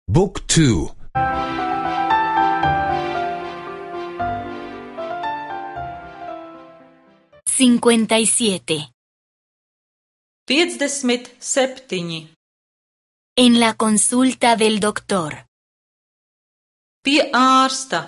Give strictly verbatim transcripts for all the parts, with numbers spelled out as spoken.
บุ๊กทู cincuenta y siete. piecdesmit septiņi. En la consulta del doctor. Pie ārsta.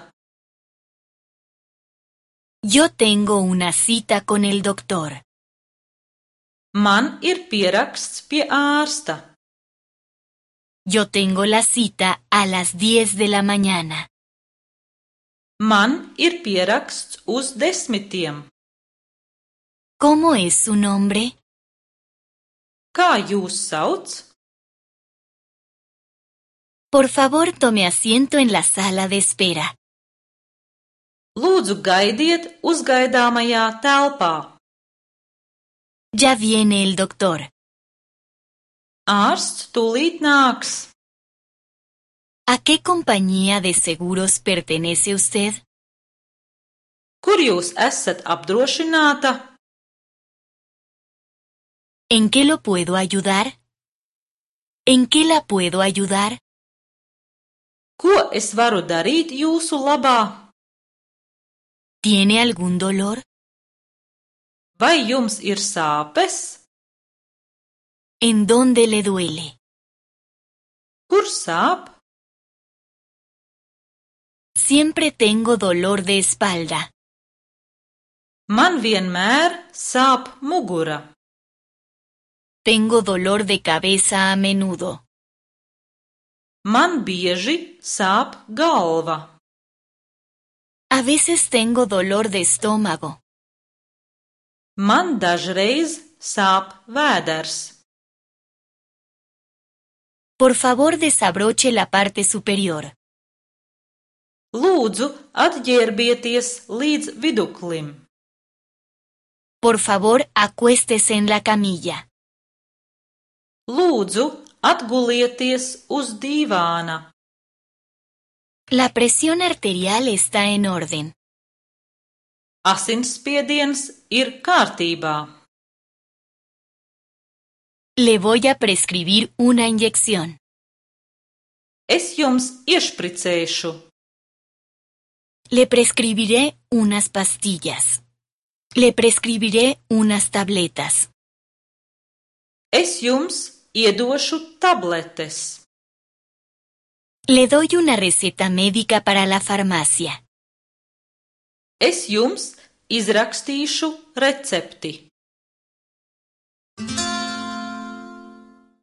Yo tengo una cita con el doctor. Man ir pieraksts pie ārsta. Yo tengo la cita a las diez de la mañana. Man ir pieraksts uz desmitiem. ¿Cómo es su nombre? Kā jūs sauc? Por favor, tome asiento en la sala de espera. Lūdzu, gaidiet uzgaidāmajā telpā. Ya viene el doctor. Ārsts tūlīt nāks. ¿A qué compañía de seguros pertenece usted? Kur jūs esat apdrošināta? ¿En qué lo puedo ayudar? ¿En qué la puedo ayudar? Ko es varu darīt jūsu labā? ¿Tiene algún dolor? Vai jums ir sāpes? ¿En dónde le duele? Kur sāp? Siempre tengo dolor de espalda. Man vienmēr sāp mugura. Tengo dolor de cabeza a menudo. Man bieži sāp galva. A veces tengo dolor de estómago. Man dažreiz sāp vēders. Por favor, desabroche la parte superior. Lūdzu, atģērbieties līdz viduklim. Por favor, acuéstese en la camilla. Lūdzu, atgulieties uz dīvāna. La presión arterial está en orden. Asinsspiediens ir kārtībā. Le voy a prescribir una inyección. Es jums iešpricēšu. Le prescribiré unas pastillas. Le prescribiré unas tabletas. Es jums iedošu tabletes. Le doy una receta médica para la farmacia. Es jums izrakstīšu recepti.